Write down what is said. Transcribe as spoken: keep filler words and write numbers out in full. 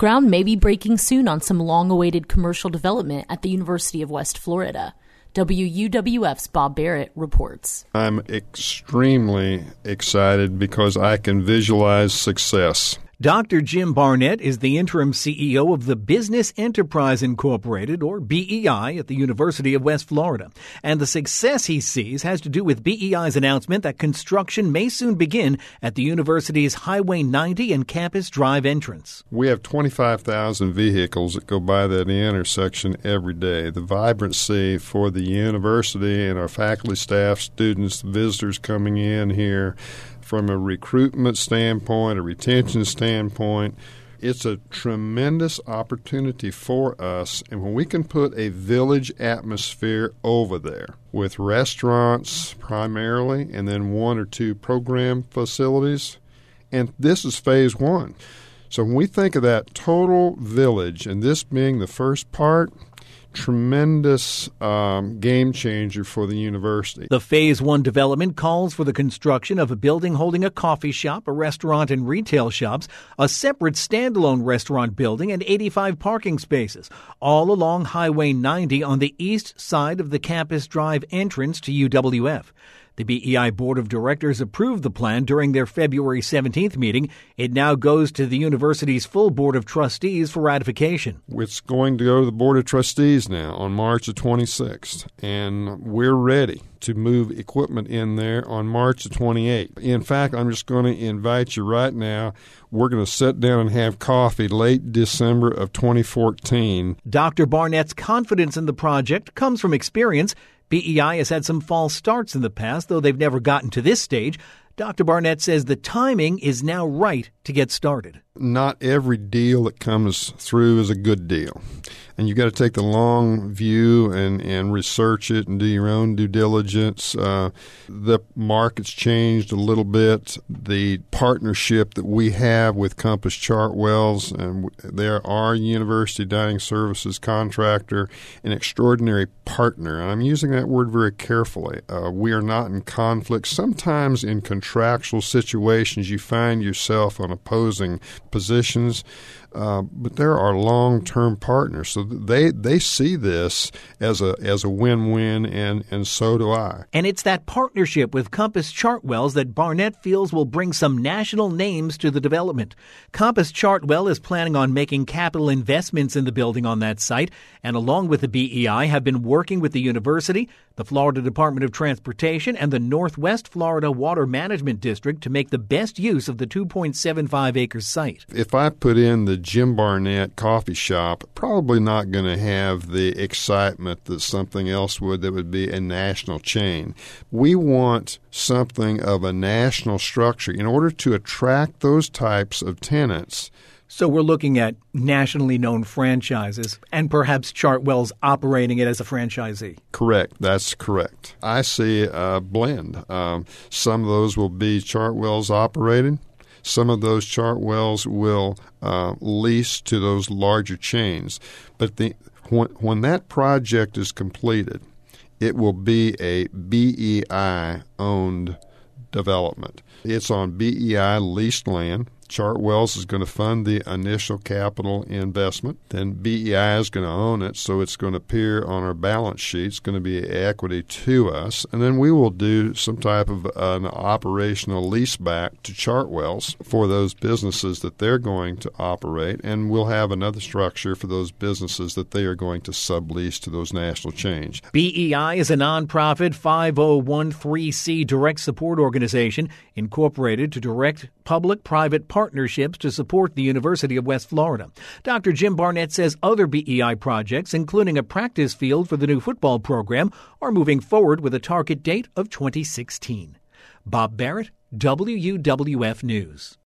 Ground may be breaking soon on some long-awaited commercial development at the University of West Florida. W U W F's Bob Barrett reports. I'm extremely excited because I can visualize success. Doctor Jim Barnett is the interim C E O of the Business Enterprise Incorporated, or B E I, at the University of West Florida. And the success he sees has to do with B E I's announcement that construction may soon begin at the university's Highway ninety and Campus Drive entrance. We have twenty-five thousand vehicles that go by that intersection every day. The vibrancy for the university and our faculty, staff, students, visitors coming in here, from a recruitment standpoint, a retention standpoint, it's a tremendous opportunity for us. And when we can put a village atmosphere over there with restaurants primarily and then one or two program facilities, and this is phase one. So when we think of that total village and this being the first part, tremendous um, game changer for the university. The Phase One development calls for the construction of a building holding a coffee shop, a restaurant and retail shops, a separate standalone restaurant building, and eighty-five parking spaces, all along Highway ninety on the east side of the Campus Drive entrance to U W F. The B E I Board of Directors approved the plan during their February seventeenth meeting. It now goes to the university's full Board of Trustees for ratification. It's going to go to the Board of Trustees now on March the twenty-sixth, and we're ready to move equipment in there on March the twenty-eighth. In fact, I'm just going to invite you right now. We're going to sit down and have coffee late December of twenty fourteen. Doctor Barnett's confidence in the project comes from experience. B E I has had some false starts in the past, though they've never gotten to this stage. Doctor Barnett says the timing is now right to get started. Not every deal that comes through is a good deal. And you've got to take the long view and, and research it and do your own due diligence. Uh, the market's changed a little bit. The partnership that we have with Compass Chartwells, and they're our university dining services contractor, an extraordinary partner. And I'm using that word very carefully. Uh, we are not in conflict. Sometimes in contractual situations you find yourself on opposing positions, uh, but there are long-term partners, so they they see this as a as a win-win, and and so do I. And it's that partnership with Compass Chartwells that Barnett feels will bring some national names to the development. Compass Chartwell is planning on making capital investments in the building on that site, and along with the B E I have been working with the university, the Florida Department of Transportation, and the Northwest Florida Water Management District to make the best use of the two point seven five acre site. If I put in the Jim Barnett coffee shop, probably not going to have the excitement that something else would that would be a national chain. We want something of a national structure in order to attract those types of tenants. So we're looking at nationally known franchises and perhaps Chartwell's operating it as a franchisee. Correct. That's correct. I see a blend. Um, some of those will be Chartwell's operated. Some of those Chartwells will uh, lease to those larger chains. But the, when, when that project is completed, it will be a B E I-owned development. It's on B E I leased land. Chartwells is going to fund the initial capital investment. Then B E I is going to own it, so it's going to appear on our balance sheet. It's going to be equity to us. And then we will do some type of an operational lease back to Chartwells for those businesses that they're going to operate. And we'll have another structure for those businesses that they are going to sublease to those national chains. B E I is a nonprofit five oh one three C direct support organization incorporated to direct public-private partnerships to support the University of West Florida. Doctor Jim Barnett says other B E I projects, including a practice field for the new football program, are moving forward with a target date of twenty sixteen. Bob Barrett, W U W F News.